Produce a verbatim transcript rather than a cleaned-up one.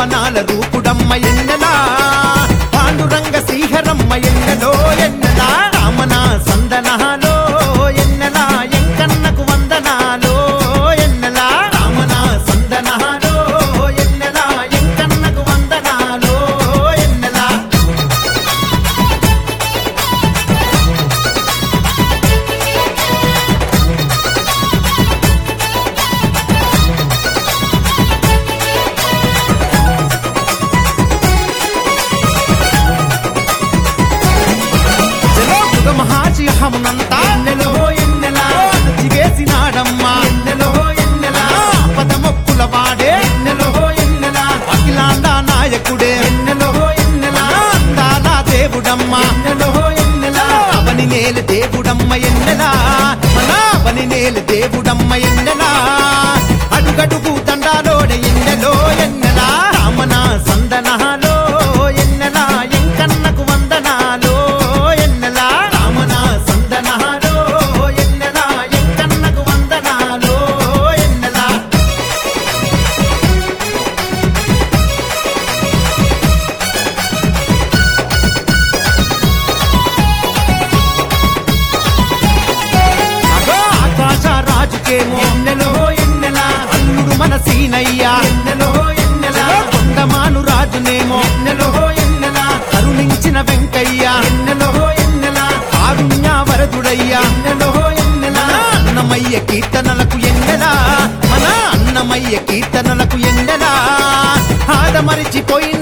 వాహనాల రూపుడమ్మ ఎన్నెలా పాండురంగ శ్రీహరమ్మ ఎన్నెలో ఎన్నెలా రామన సందనాలో ఎన్నెలా ఎంకన్నకు వందనాలో ఎన్నెలా రామన సందనాలో ఎన్నెలా ఎంకన్నకు వందనాలో ఎన్నెలా మహాజీహమునంతా ఎన్నెలో ఎన్నెలా జిగేసినాడమ్మా ఎన్నెలో ఎన్నెలా పదమొక్కుల వాడే ఎన్నెలో ఎన్నెలా అఖిలాండ నాయకుడే ఎన్నెలో ఎన్నెలా అందాల దేవుడమ్మా ఎన్నెలో ఎన్నెలా అవని నేల దేవుడమ్మ ఎన్నెలా మన అవని నేల దేవుడమ్మ ఎన్నెలా అడుగడుగు దండాలోడ ఎన్నెలో ఎన్నెలా రామన సందనాలో ఎన్నెలా ఎంకన్నకు వందనాలో ఎన్నెలా రామన సందనాలో ఎన్నెలా ఎంకన్నకు వందనాలో ఎన్నెలా అగో ఆకాశ రాజుకేమో ఎన్నెలో ఎన్నెలా అల్లుడు మన సీనయ్యా ఎన్నెలో ఎన్నెలా కొండమాను రాజునేమో ఎన్నెలో ఎన్నెలా కరుణించిన వెంకయ్య ఎన్నెలో ఎన్నెలా కారుణ్య వరదుడయ్యా ఎన్నెలో ఎన్నెలా అన్నమయ్య కీర్తనలకు ఎన్నెలా మన అన్నమయ్య కీర్తనలకు ఎన్నెలా ఆదమరిచిపోయిన